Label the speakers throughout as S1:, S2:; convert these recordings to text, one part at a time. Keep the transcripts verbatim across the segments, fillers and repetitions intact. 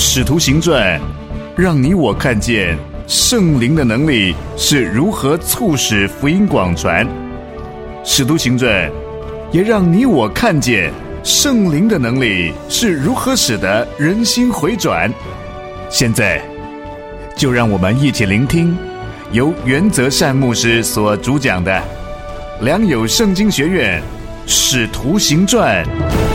S1: 使徒行传让你我看见圣灵的能力是如何促使福音广传，使徒行传也让你我看见圣灵的能力是如何使得人心回转。现在就让我们一起聆听由原则善牧师所主讲的良友圣经学院使徒行传。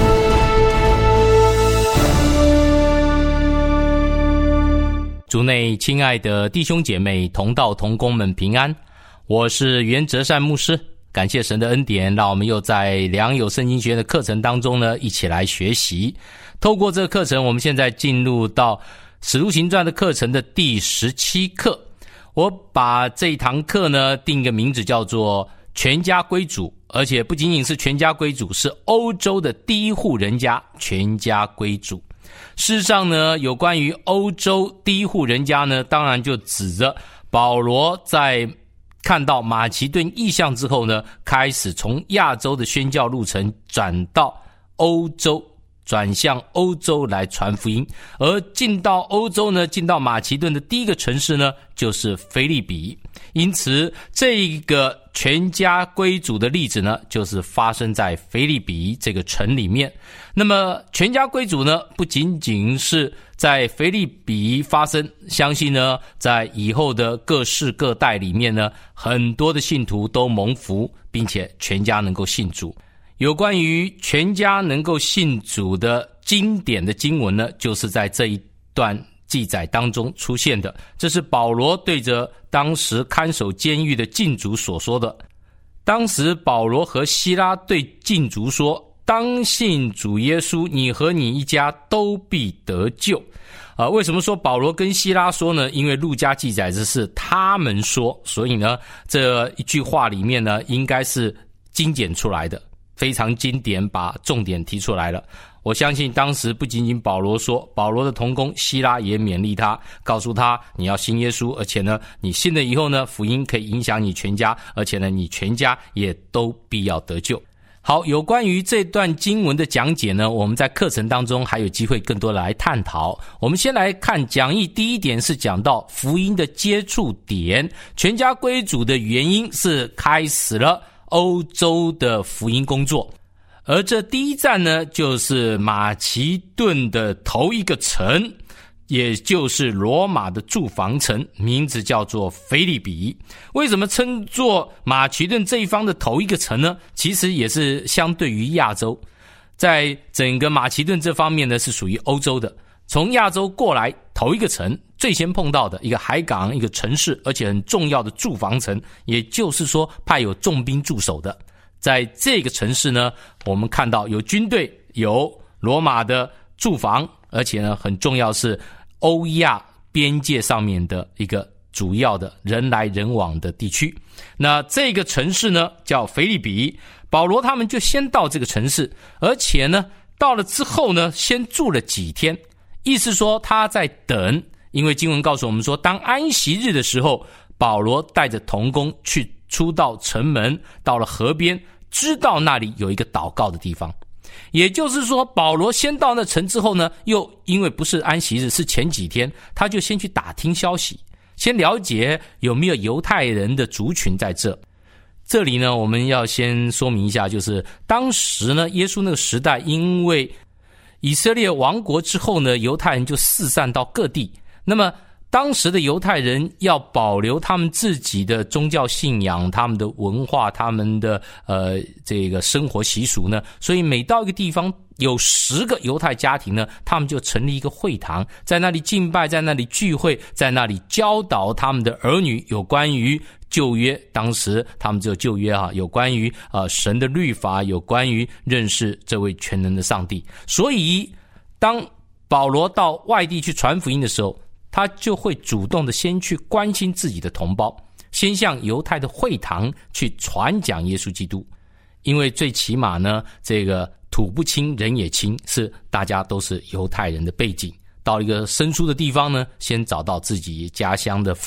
S2: 主内亲爱的弟兄姐妹同道同工们平安，我是原则善牧师。感谢神的恩典，让我们又在良友圣经学院的课程当中呢一起来学习。透过这个课程，我们现在进入到使徒行传的课程的第十七课。我把这一堂课呢定一个名字叫做全家归主，而且不仅仅是全家归主，是欧洲的第一户人家全家归主。事实上呢，有关于欧洲第一户人家呢，当然就指着保罗在看到马其顿异象之后呢，开始从亚洲的宣教路程转到欧洲，转向欧洲来传福音。而进到欧洲呢，进到马其顿的第一个城市呢，就是腓立比。因此这个全家归主的例子呢，就是发生在腓立比这个城里面。那么全家归主呢，不仅仅是在腓立比发生，相信呢在以后的各世各代里面呢，很多的信徒都蒙福，并且全家能够信主。有关于全家能够信主的经典的经文呢，就是在这一段记载当中出现的。这是保罗对着当时看守监狱的禁足所说的。当时保罗和希拉对禁足说，当信主耶稣，你和你一家都必得救。啊，为什么说保罗跟希拉说呢？因为路加记载这是他们说，所以呢这一句话里面呢应该是精简出来的，非常经典，把重点提出来了。我相信当时不仅仅保罗说，保罗的同工希拉也勉励他，告诉他你要信耶稣，而且呢你信了以后呢，福音可以影响你全家，而且呢你全家也都必要得救。好，有关于这段经文的讲解呢，我们在课程当中还有机会更多的来探讨。我们先来看讲义，第一点是讲到福音的接触点，全家归主的原因是开始了欧洲的福音工作。而这第一站呢，就是马其顿的头一个城，也就是罗马的驻防城，名字叫做腓立比。为什么称作马其顿这一方的头一个城呢？其实也是相对于亚洲，在整个马其顿这方面呢是属于欧洲的，从亚洲过来头一个城，最先碰到的一个海港，一个城市，而且很重要的驻防城，也就是说派有重兵驻守的。在这个城市呢，我们看到有军队，有罗马的驻防，而且呢很重要是欧亚边界上面的一个主要的人来人往的地区。那这个城市呢叫腓立比，保罗他们就先到这个城市，而且呢到了之后呢先住了几天，意思说他在等，因为经文告诉我们说，当安息日的时候，保罗带着同工去出到城门，到了河边，知道那里有一个祷告的地方。也就是说，保罗先到那城之后呢，又因为不是安息日，是前几天，他就先去打听消息，先了解有没有犹太人的族群在这。这里呢，我们要先说明一下，就是当时呢，耶稣那个时代，因为以色列亡国之后呢，犹太人就四散到各地，那么当时的犹太人要保留他们自己的宗教信仰，他们的文化，他们的呃这个生活习俗呢，所以每到一个地方有十个犹太家庭呢，他们就成立一个会堂，在那里敬拜，在那里聚会，在那里教导他们的儿女有关于旧约，当时他们只有旧约啊，有关于呃神的律法，有关于认识这位全能的上帝。所以当保罗到外地去传福音的时候，他就会主动的先去关心自己的同胞，先向犹太的会堂去传讲耶稣基督。因为最起码呢，这个土不亲人也亲，是大家都是犹太人的背景。到一个生疏的地方呢，先找到自己家乡的父老，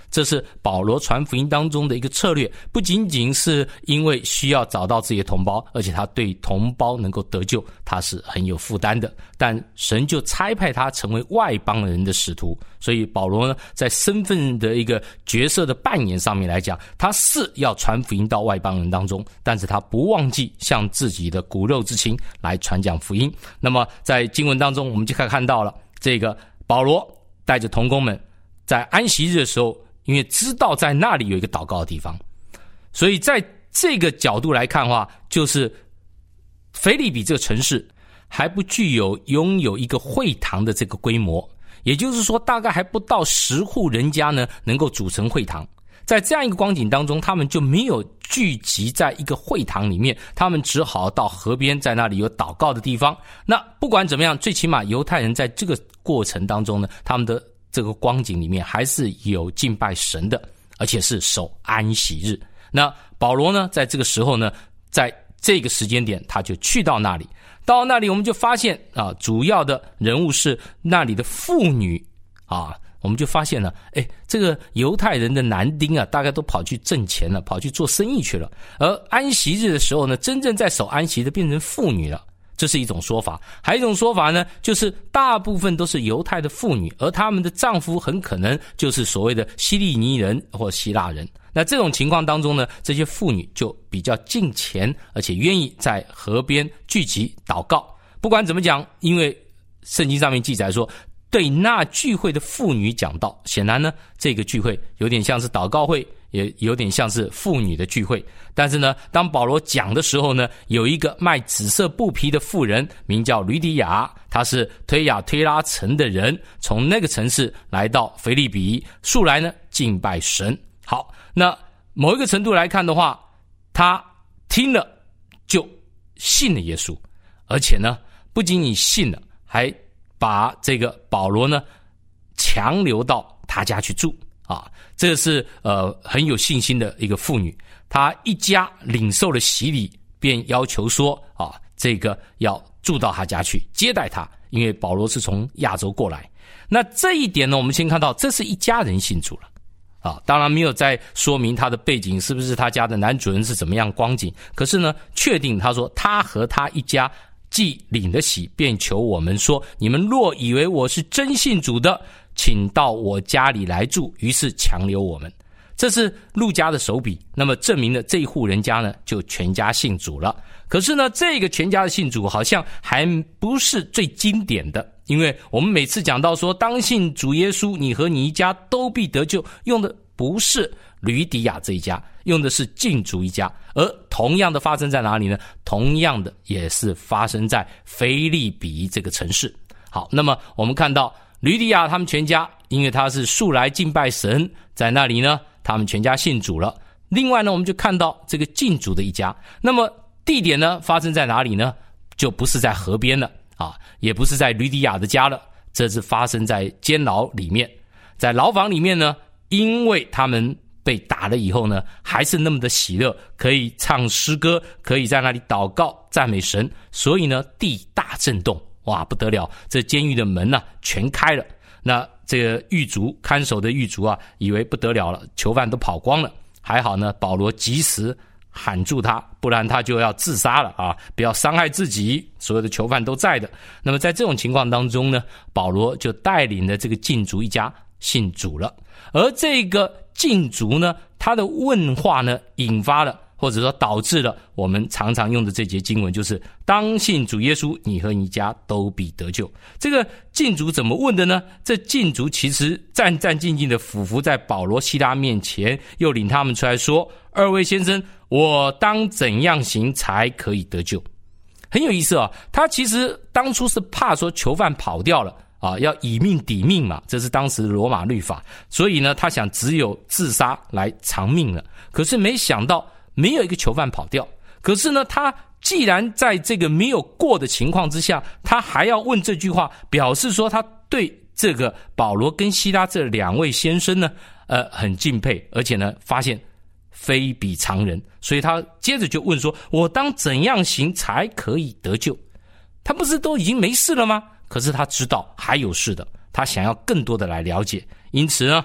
S2: 这是保罗传福音当中的一个策略，不仅仅是因为需要找到自己的同胞，而且他对同胞能够得救，他是很有负担的。但神就差派他成为外邦人的使徒，所以保罗呢，在身份的一个角色的扮演上面来讲，他是要传福音到外邦人当中，但是他不忘记向自己的骨肉之亲来传讲福音。那么在经文当中，我们就可以看到了，这个保罗带着同工们在安息日的时候，因为知道在那里有一个祷告的地方，所以在这个角度来看的话，就是腓立比这个城市还不具有拥有一个会堂的这个规模，也就是说大概还不到十户人家呢能够组成会堂。在这样一个光景当中，他们就没有聚集在一个会堂里面，他们只好到河边，在那里有祷告的地方。那不管怎么样，最起码犹太人在这个过程当中呢，他们的这个光景里面还是有敬拜神的，而且是守安息日。那保罗呢，在这个时候呢，在这个时间点他就去到那里，到那里我们就发现啊，主要的人物是那里的妇女啊，我们就发现了，哎，这个犹太人的男丁啊，大概都跑去挣钱了，跑去做生意去了，而安息日的时候呢，真正在守安息的变成妇女了。这是一种说法。还有一种说法呢，就是大部分都是犹太的妇女，而他们的丈夫很可能就是所谓的希利尼人或希腊人。那这种情况当中呢，这些妇女就比较敬虔，而且愿意在河边聚集祷告。不管怎么讲，因为圣经上面记载说，对那聚会的妇女讲道，显然呢，这个聚会有点像是祷告会，也有点像是妇女的聚会。但是呢，当保罗讲的时候呢，有一个卖紫色布匹的妇人，名叫吕底亚，她是推雅推拉城的人，从那个城市来到腓立比，素来呢敬拜神。好，那某一个程度来看的话，他听了就信了耶稣，而且呢，不仅仅信了，还把这个保罗呢强留到他家去住啊，这是呃很有信心的一个妇女。她一家领受了洗礼，便要求说啊，这个要住到他家去接待他，因为保罗是从亚洲过来。那这一点呢，我们先看到这是一家人信主了啊，当然没有再说明他的背景是不是他家的男主人是怎么样光景，可是呢，确定他说他和他一家既领了洗，便求我们说，你们若以为我是真信主的，请到我家里来住，于是强留我们。这是路加的手笔，那么证明了这一户人家呢就全家信主了。可是呢，这个全家的信主好像还不是最经典的，因为我们每次讲到说当信主耶稣，你和你一家都必得救，用的不是吕底亚这一家，用的是信主一家。而同样的发生在哪里呢？同样的也是发生在腓立比这个城市。好，那么我们看到吕底亚他们全家，因为他是素来敬拜神，在那里呢他们全家信主了。另外呢，我们就看到这个信主的一家，那么地点呢发生在哪里呢？就不是在河边了啊，也不是在吕底亚的家了，这是发生在监牢里面。在牢房里面呢，因为他们被打了以后呢，还是那么的喜乐，可以唱诗歌，可以在那里祷告赞美神，所以呢地大震动，哇，不得了，这监狱的门啊全开了。那这个狱卒看守的狱卒啊，以为不得了了，囚犯都跑光了，还好呢保罗及时喊住他，不然他就要自杀了啊！不要伤害自己，所有的囚犯都在的。那么在这种情况当中呢，保罗就带领了这个禁卒一家信主了。而这个禁卒呢，他的问话呢，引发了或者说导致了我们常常用的这节经文，就是当信主耶稣，你和你家都必得救。这个禁卒怎么问的呢？这禁卒其实战战兢兢的俯伏在保罗西拉面前，又领他们出来说，二位先生，我当怎样行才可以得救？很有意思啊，他其实当初是怕说囚犯跑掉了啊，要以命抵命嘛，这是当时的罗马律法，所以呢，他想只有自杀来偿命了。可是没想到没有一个囚犯跑掉，可是呢，他既然在这个没有过的情况之下，他还要问这句话，表示说他对这个保罗跟希拉这两位先生呢，呃，很敬佩，而且呢，发现非比常人，所以他接着就问说，我当怎样行才可以得救？他不是都已经没事了吗？可是他知道还有事的，他想要更多的来了解，因此呢，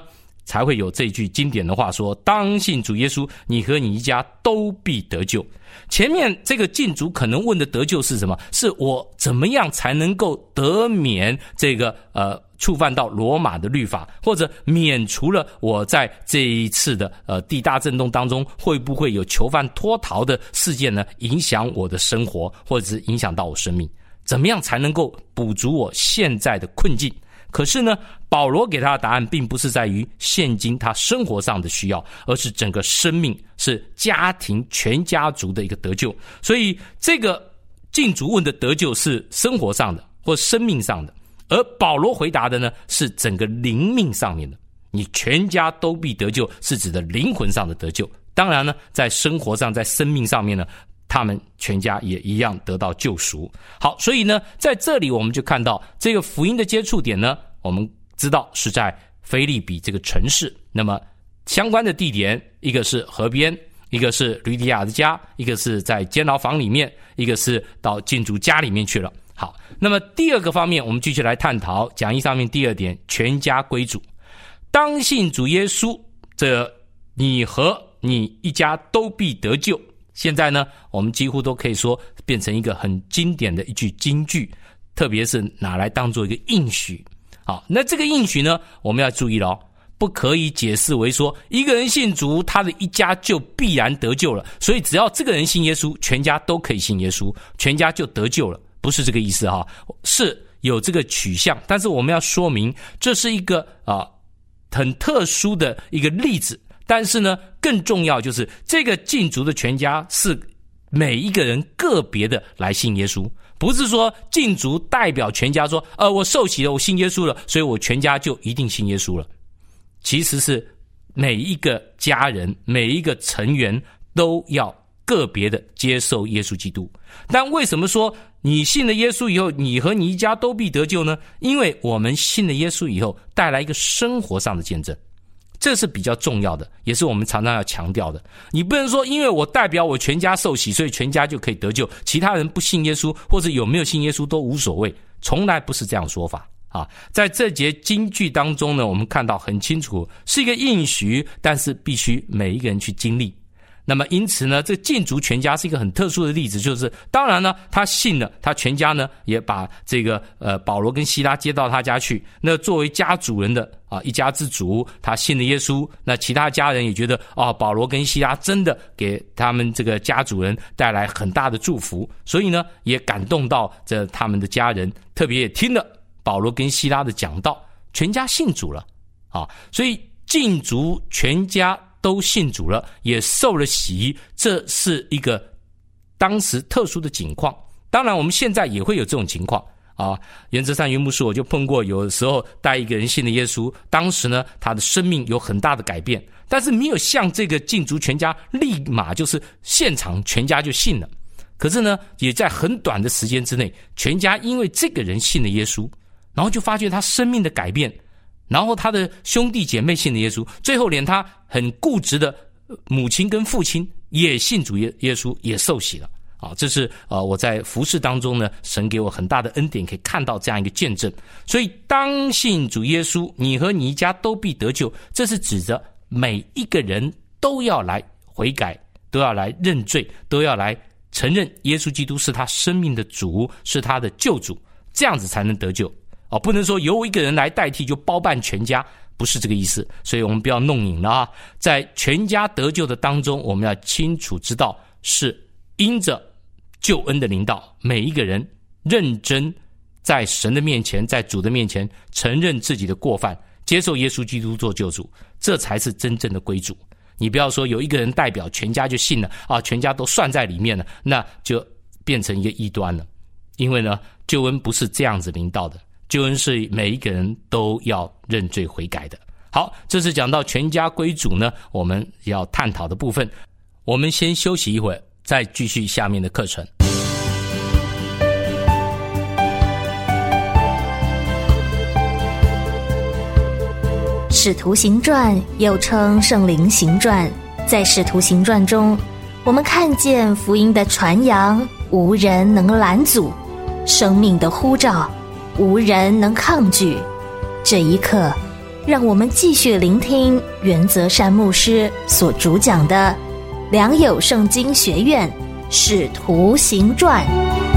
S2: 才会有这句经典的话说，当信主耶稣，你和你一家都必得救。前面这个禁足可能问的得救是什么？是我怎么样才能够得免这个呃触犯到罗马的律法，或者免除了我在这一次的呃地大震动当中会不会有囚犯脱逃的事件呢，影响我的生活，或者是影响到我生命？怎么样才能够补足我现在的困境？可是呢，保罗给他的答案并不是在于现今他生活上的需要，而是整个生命，是家庭全家族的一个得救。所以这个禁足问的得救是生活上的或生命上的，而保罗回答的呢是整个灵命上面的。你全家都必得救，是指的灵魂上的得救。当然呢，在生活上，在生命上面呢，他们全家也一样得到救赎。好，所以呢，在这里我们就看到这个福音的接触点呢，我们知道是在腓立比这个城市。那么相关的地点，一个是河边，一个是吕底亚的家，一个是在监牢房里面，一个是到禁足家里面去了。好，那么第二个方面，我们继续来探讨讲义上面第二点，全家归主。当信主耶稣，这你和你一家都必得救。现在呢，我们几乎都可以说变成一个很经典的一句金句，特别是拿来当做一个应许。好，那这个应许呢，我们要注意了哦，不可以解释为说一个人信主，他的一家就必然得救了，所以只要这个人信耶稣，全家都可以信耶稣，全家就得救了，不是这个意思哈，是有这个取向，但是我们要说明这是一个啊很特殊的一个例子。但是呢，更重要就是这个禁足的全家是每一个人个别的来信耶稣，不是说禁足代表全家说，呃，我受洗了，我信耶稣了，所以我全家就一定信耶稣了。其实是每一个家人，每一个成员都要个别的接受耶稣基督。但为什么说你信了耶稣以后，你和你一家都必得救呢？因为我们信了耶稣以后，带来一个生活上的见证。这是比较重要的，也是我们常常要强调的。你不能说因为我代表我全家受洗，所以全家就可以得救，其他人不信耶稣或者有没有信耶稣都无所谓，从来不是这样说法啊。在这节经句当中呢，我们看到很清楚，是一个应许，但是必须每一个人去经历。那么因此呢，这禁足全家是一个很特殊的例子，就是当然呢，他信了，他全家呢也把这个呃保罗跟希拉接到他家去。那作为家主人的啊一家之主，他信了耶稣，那其他家人也觉得啊保罗跟希拉真的给他们这个家主人带来很大的祝福，所以呢也感动到这他们的家人，特别也听了保罗跟希拉的讲道，全家信主了啊。所以禁足全家都信主了，也受了洗，这是一个当时特殊的情况。当然我们现在也会有这种情况啊。原则上云牧师我就碰过，有的时候带一个人信了耶稣，当时呢他的生命有很大的改变，但是没有像这个禁足全家立马就是现场全家就信了。可是呢也在很短的时间之内，全家因为这个人信了耶稣，然后就发觉他生命的改变，然后他的兄弟姐妹信了耶稣，最后连他很固执的母亲跟父亲也信主耶耶稣，也受洗了啊。这是呃我在服事当中呢，神给我很大的恩典，可以看到这样一个见证。所以当信主耶稣，你和你一家都必得救，这是指着每一个人都要来悔改，都要来认罪，都要来承认耶稣基督是他生命的主，是他的救主，这样子才能得救。哦，不能说由一个人来代替就包办全家，不是这个意思。所以我们不要弄拧了啊！在全家得救的当中，我们要清楚知道，是因着救恩的领导，每一个人认真在神的面前，在主的面前承认自己的过犯，接受耶稣基督做救主，这才是真正的归主。你不要说有一个人代表全家就信了啊，全家都算在里面了，那就变成一个异端了。因为呢，救恩不是这样子领导的。救恩是每一个人都要认罪悔改的。好，这是讲到全家归主呢，我们要探讨的部分。我们先休息一会儿，再继续下面的课程。
S3: 使徒行传又称圣灵行传，在使徒行传中，我们看见福音的传扬无人能拦阻，生命的呼召无人能抗拒。这一刻， 让我们继续聆听原则善牧师所主讲的良友圣经学院使徒行传。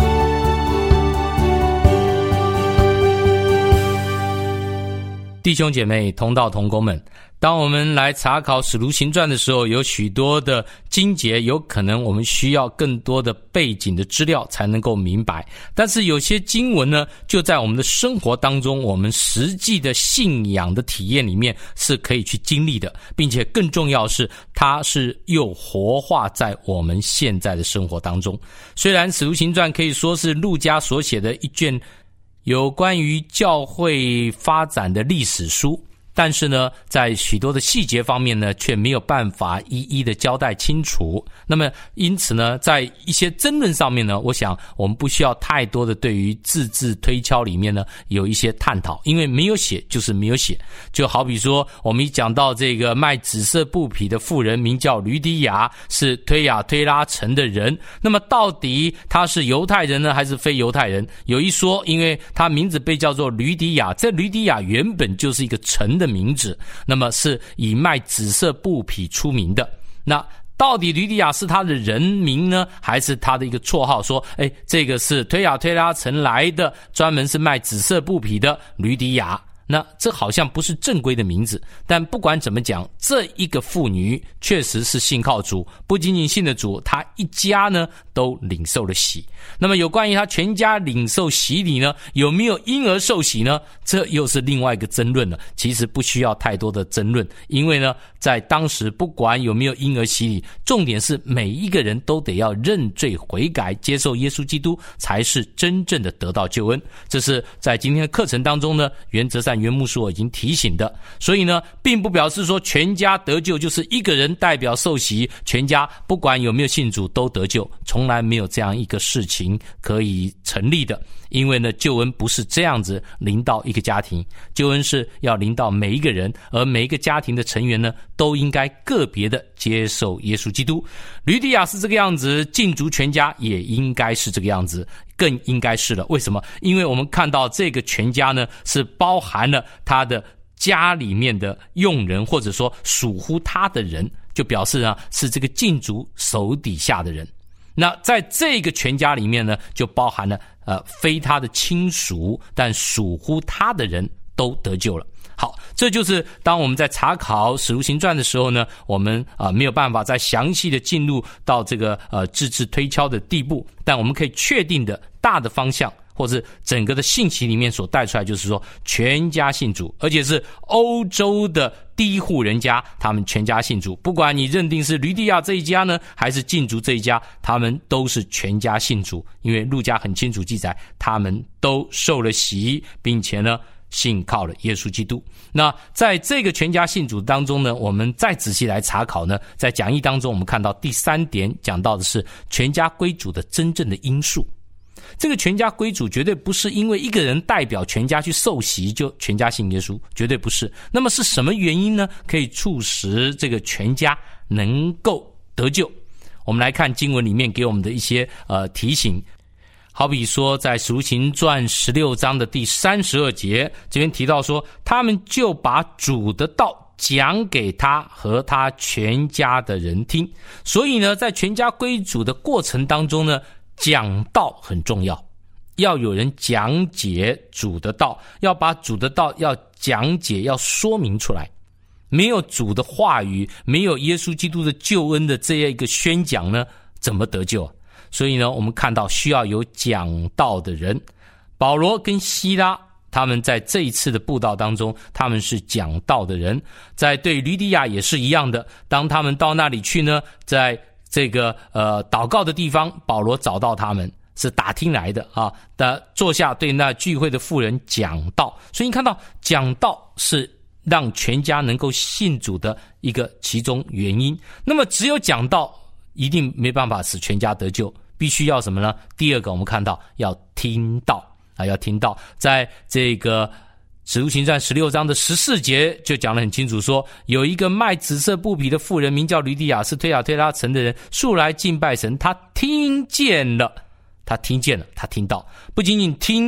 S2: 弟兄姐妹同道同工们，当我们来查考使徒行传的时候，有许多的经节有可能我们需要更多的背景的资料才能够明白，但是有些经文呢，就在我们的生活当中，我们实际的信仰的体验里面是可以去经历的，并且更重要的是它是又活化在我们现在的生活当中。虽然使徒行传可以说是路加所写的一卷有关于教会发展的历史书，但是呢，在许多的细节方面呢，却没有办法一一的交代清楚。那么因此呢，在一些争论上面呢，我想我们不需要太多的对于字字推敲里面呢有一些探讨，因为没有写就是没有写。就好比说我们一讲到这个卖紫色布匹的妇人名叫吕底亚，是推雅推拉城的人，那么到底他是犹太人呢还是非犹太人？有一说，因为他名字被叫做吕底亚，这吕底亚原本就是一个城的名字，那么是以卖紫色布匹出名的。那到底吕底亚是他的人名呢，还是他的一个绰号，说诶这个是推雅推拉城来的，专门是卖紫色布匹的吕底亚？那这好像不是正规的名字，但不管怎么讲，这一个妇女确实是信靠主，不仅仅信了主，她一家呢都领受了洗。那么有关于她全家领受洗礼呢，有没有婴儿受洗呢？这又是另外一个争论了。其实不需要太多的争论，因为呢，在当时不管有没有婴儿洗礼，重点是每一个人都得要认罪悔改，接受耶稣基督，才是真正的得到救恩。这是在今天的课程当中呢，原则上原牧师我已经提醒的。所以呢，并不表示说全家得救就是一个人代表受洗，全家不管有没有信主都得救，从来没有这样一个事情可以成立的。因为呢，救恩不是这样子临到一个家庭，救恩是要临到每一个人，而每一个家庭的成员呢，都应该个别的接受耶稣基督。吕底亚是这个样子，禁足全家也应该是这个样子，更应该是了。为什么？因为我们看到这个全家呢，是包含了他的家里面的用人，或者说属乎他的人，就表示呢是这个禁足手底下的人。那在这个全家里面呢，就包含了呃非他的亲属，但属乎他的人都得救了。好，这就是当我们在查考使徒行传的时候呢，我们啊、呃、没有办法再详细的进入到这个呃字字推敲的地步，但我们可以确定的大的方向，或是整个的信息里面所带出来，就是说全家信主，而且是欧洲的第一户人家，他们全家信主。不管你认定是吕底亚这一家呢，还是禁足这一家，他们都是全家信主。因为路加很清楚记载，他们都受了洗，并且呢信靠了耶稣基督。那在这个全家信主当中呢，我们再仔细来查考呢，在讲义当中我们看到第三点讲到的是全家归主的真正的因素。这个全家归主绝对不是因为一个人代表全家去受洗就全家信耶稣，绝对不是。那么是什么原因呢，可以促使这个全家能够得救？我们来看经文里面给我们的一些呃提醒。好比说在使徒行传十六章的第三十二节，这边提到说，他们就把主的道讲给他和他全家的人听。所以呢，在全家归主的过程当中呢，讲道很重要，要有人讲解主的道，要把主的道要讲解，要说明出来。没有主的话语，没有耶稣基督的救恩的这样一个宣讲呢，怎么得救啊？所以呢，我们看到需要有讲道的人。保罗跟希拉他们在这一次的布道当中，他们是讲道的人。在对吕底亚也是一样的，当他们到那里去呢，在这个呃祷告的地方，保罗找到他们，是打听来的啊，的坐下对那聚会的妇人讲道。所以你看到讲道是让全家能够信主的一个其中原因。那么只有讲道一定没办法使全家得救，必须要什么呢？第二个我们看到要听道啊，要听道。在这个使徒行传十六章的十四节就讲得很清楚，说有一个卖紫色布匹的妇人，名叫吕底亚，是推雅推拉城的人，素来敬拜神。他听见了，他听见了，他听到，不仅仅听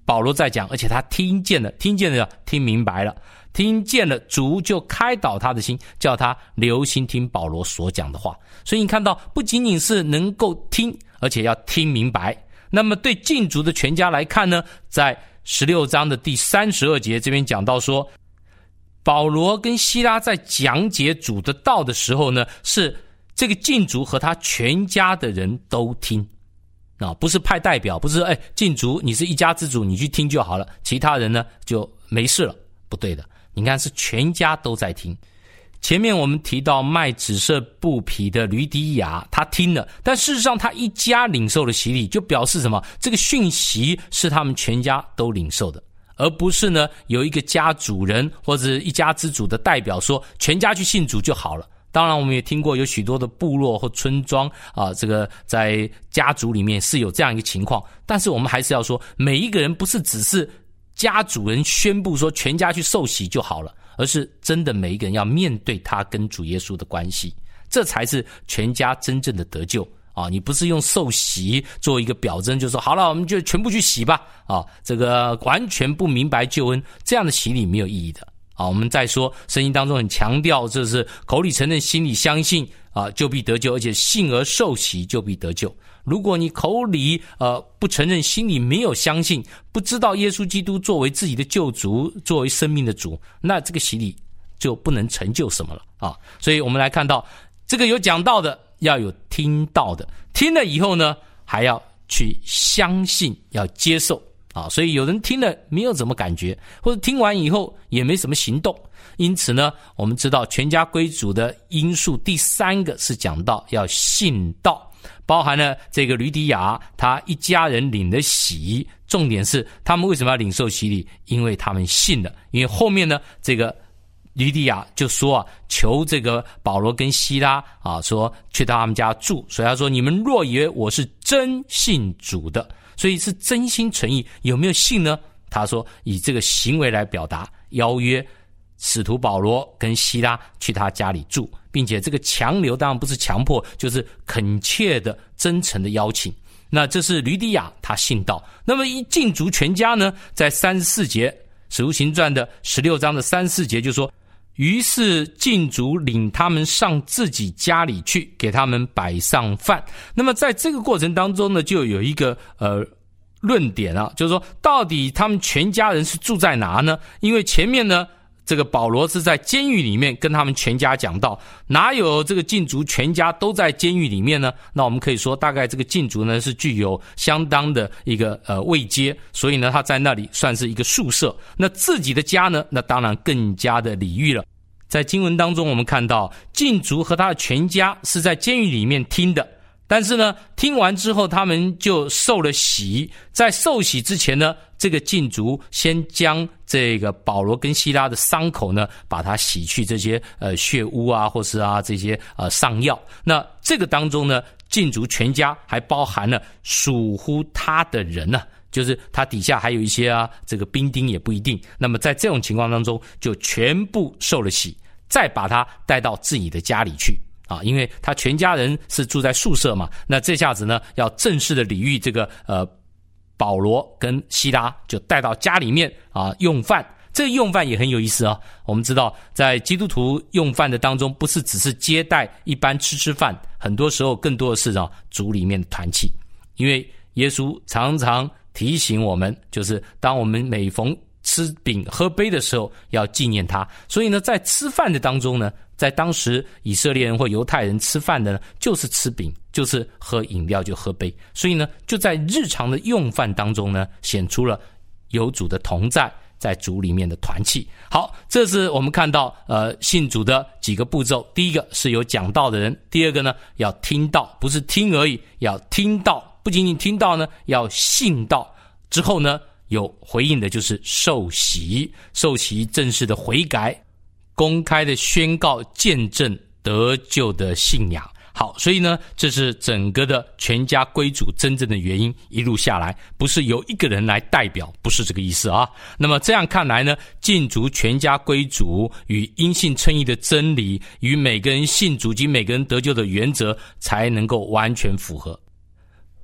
S2: 保罗在讲，而且他听见了，听见了，听明白了，听见了，主就开导他的心，叫他留心听保罗所讲的话。所以你看到，不仅仅是能够听，而且要听明白。那么对禁足的全家来看呢，在十六章的第三十二节这边讲到说，保罗跟希拉在讲解主的道的时候呢，是这个禁足和他全家的人都听啊，不是派代表，不是哎禁足你是一家之主，你去听就好了，其他人呢就没事了，不对的。你看是全家都在听。前面我们提到卖紫色布匹的吕底亚，他听了，但事实上他一家领受了洗礼，就表示什么？这个讯息是他们全家都领受的，而不是呢有一个家主人或者一家之主的代表说全家去信主就好了。当然我们也听过有许多的部落或村庄啊，这个在家族里面是有这样一个情况，但是我们还是要说，每一个人不是只是家主人宣布说全家去受洗就好了，而是真的每一个人要面对他跟主耶稣的关系，这才是全家真正的得救啊！你不是用受洗做一个表征，就说好了我们就全部去洗吧啊，这个完全不明白救恩，这样的洗礼没有意义的啊！我们再说圣经当中很强调，这是口里承认心里相信啊，就必得救，而且信而受洗就必得救。如果你口里呃不承认，心里没有相信，不知道耶稣基督作为自己的救主，作为生命的主，那这个洗礼就不能成就什么了啊！所以我们来看到这个有讲到的，要有听到的，听了以后呢，还要去相信，要接受啊！所以有人听了没有什么感觉，或者听完以后也没什么行动。因此呢，我们知道全家归主的因素，第三个是讲到要信道。包含了这个吕底亚他一家人领了洗，重点是他们为什么要领受洗礼？因为他们信了。因为后面呢，这个吕底亚就说啊，求这个保罗跟希拉啊，说去到他们家住，所以他说你们若以为我是真信主的，所以是真心诚意，有没有信呢？他说以这个行为来表达，邀约使徒保罗跟希拉去他家里住，并且这个强留当然不是强迫，就是恳切的真诚的邀请。那这是吕底亚他信道。那么一禁足全家呢，在三十四节使徒行传的十六章的三十四节就说，于是禁足领他们上自己家里去，给他们摆上饭。那么在这个过程当中呢，就有一个呃论点啊，就是说到底他们全家人是住在哪呢？因为前面呢这个保罗是在监狱里面跟他们全家讲道，哪有这个禁足全家都在监狱里面呢？那我们可以说大概这个禁足呢是具有相当的一个呃位阶，所以呢他在那里算是一个宿舍。那自己的家呢，那当然更加的礼遇了。在经文当中我们看到禁足和他的全家是在监狱里面听的，但是呢听完之后他们就受了洗，在受洗之前呢，这个禁足先将这个保罗跟希拉的伤口呢，把它洗去这些呃血污啊，或是啊这些呃上药。那这个当中呢，禁足全家还包含了属乎他的人呢、啊，就是他底下还有一些啊这个兵丁也不一定。那么在这种情况当中，就全部受了洗，再把他带到自己的家里去。啊，因为他全家人是住在宿舍嘛，那这下子呢，要正式的礼遇这个呃保罗跟希拉，就带到家里面啊用饭。这个用饭也很有意思啊。我们知道，在基督徒用饭的当中，不是只是接待一般吃吃饭，很多时候更多的是啊主里面的团契。因为耶稣常常提醒我们，就是当我们每逢吃饼喝杯的时候，要纪念他。所以呢，在吃饭的当中呢，在当时以色列人或犹太人吃饭的呢，就是吃饼，就是喝饮料，就喝杯。所以呢，就在日常的用饭当中呢，显出了有主的同在，在主里面的团契。好，这是我们看到呃信主的几个步骤。第一个是有讲道的人，第二个呢要听道，不是听而已，要听道，不仅仅听道呢，要信道。之后呢，有回应的就是受洗，受洗正式的悔改，公开的宣告见证得救的信仰。好，所以呢，这是整个的全家归主真正的原因，一路下来不是由一个人来代表，不是这个意思啊。那么这样看来呢，禁足全家归主与因信称义的真理，与每个人信主及每个人得救的原则才能够完全符合。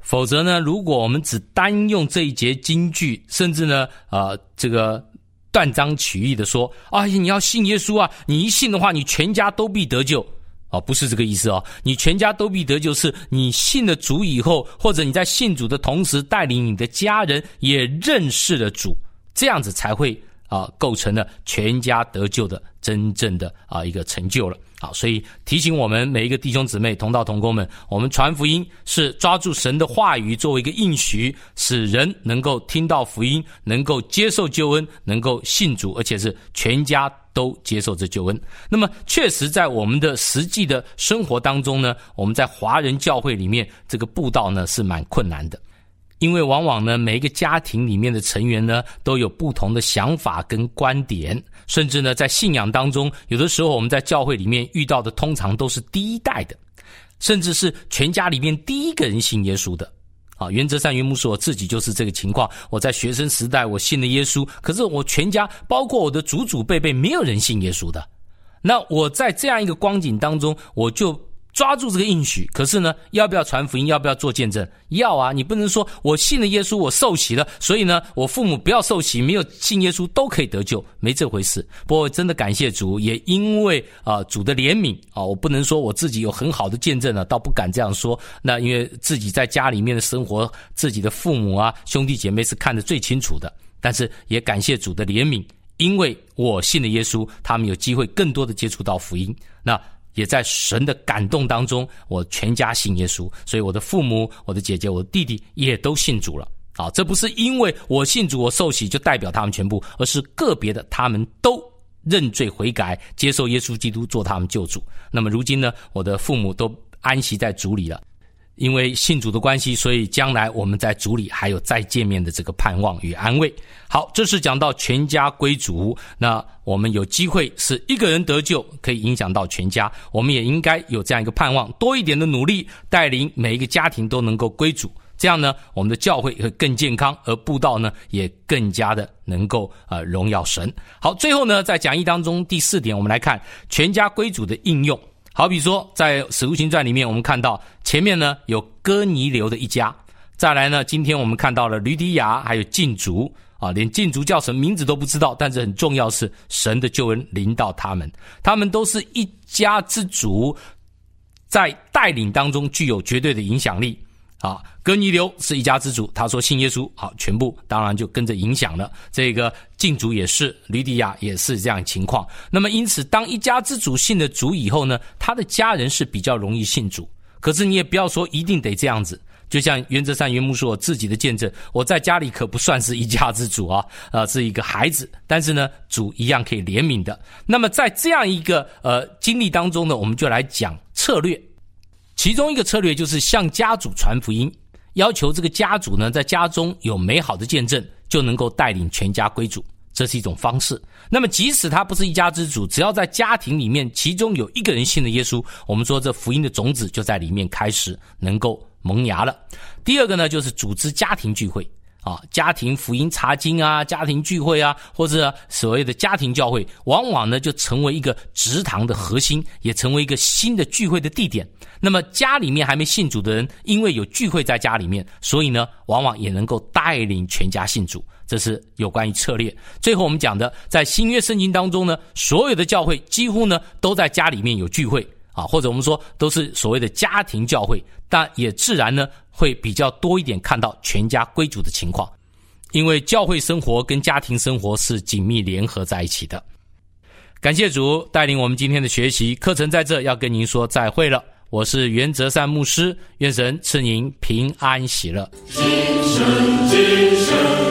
S2: 否则呢，如果我们只单用这一节金句，甚至呢，呃，这个断章取义的说，啊，你要信耶稣啊，你一信的话，你全家都必得救。哦，不是这个意思哦，你全家都必得救，是你信了主以后，或者你在信主的同时，带领你的家人也认识了主，这样子才会啊构成了全家得救的真正的啊一个成就了。好，所以提醒我们每一个弟兄姊妹、同道同工们，我们传福音是抓住神的话语作为一个应许，使人能够听到福音，能够接受救恩，能够信主，而且是全家都接受这救恩。那么确实在我们的实际的生活当中呢，我们在华人教会里面这个布道呢是蛮困难的。因为往往呢，每一个家庭里面的成员呢，都有不同的想法跟观点，甚至呢，在信仰当中，有的时候我们在教会里面遇到的，通常都是第一代的，甚至是全家里面第一个人信耶稣的。啊，原则上原牧师我自己就是这个情况。我在学生时代我信了耶稣，可是我全家，包括我的祖祖辈辈，没有人信耶稣的。那我在这样一个光景当中，我就抓住这个应许，可是呢，要不要传福音，要不要做见证？要啊，你不能说我信了耶稣，我受洗了，所以呢，我父母不要受洗，没有信耶稣都可以得救，没这回事。不过真的感谢主，也因为啊、呃、主的怜悯啊，我不能说我自己有很好的见证了，倒不敢这样说。那因为自己在家里面的生活，自己的父母啊兄弟姐妹是看得最清楚的，但是也感谢主的怜悯，因为我信了耶稣，他们有机会更多的接触到福音。那也在神的感动当中，我全家信耶稣，所以我的父母、我的姐姐、我的弟弟也都信主了。好，这不是因为我信主我受洗就代表他们全部，而是个别的他们都认罪悔改，接受耶稣基督做他们救主。那么如今呢，我的父母都安息在主里了，因为信主的关系，所以将来我们在主里还有再见面的这个盼望与安慰。好，这是讲到全家归主，那我们有机会是一个人得救，可以影响到全家，我们也应该有这样一个盼望，多一点的努力，带领每一个家庭都能够归主。这样呢，我们的教会会更健康，而布道呢也更加的能够呃荣耀神。好，最后呢，在讲义当中第四点，我们来看全家归主的应用。好比说在使徒行传里面，我们看到前面呢有哥尼流的一家，再来呢今天我们看到了吕底亚还有禁足啊，连禁足叫什么名字都不知道，但是很重要是神的救恩临到他们，他们都是一家之主，在带领当中具有绝对的影响力。啊，哥尼流是一家之主，他说信耶稣，好，全部当然就跟着影响了。这个禁足也是，吕底亚也是这样的情况。那么因此，当一家之主信了主以后呢，他的家人是比较容易信主。可是你也不要说一定得这样子，就像原则上原牧说我自己的见证，我在家里可不算是一家之主啊，呃，是一个孩子，但是呢，主一样可以怜悯的。那么在这样一个呃经历当中呢，我们就来讲策略。其中一个策略就是向家主传福音，要求这个家主呢在家中有美好的见证，就能够带领全家归主，这是一种方式。那么即使他不是一家之主，只要在家庭里面其中有一个人信了耶稣，我们说这福音的种子就在里面开始能够萌芽了。第二个呢，就是组织家庭聚会啊，家庭福音查经啊，家庭聚会啊，或者所谓的家庭教会，往往呢就成为一个职堂的核心，也成为一个新的聚会的地点。那么家里面还没信主的人，因为有聚会在家里面，所以呢往往也能够带领全家信主，这是有关于策略。最后我们讲的，在新约圣经当中呢，所有的教会几乎呢都在家里面有聚会啊，或者我们说都是所谓的家庭教会，但也自然呢会比较多一点看到全家归主的情况，因为教会生活跟家庭生活是紧密联合在一起的。感谢主带领我们今天的学习课程，在这要跟您说再会了。我是袁哲善牧师，愿神赐您平安喜乐。今生今生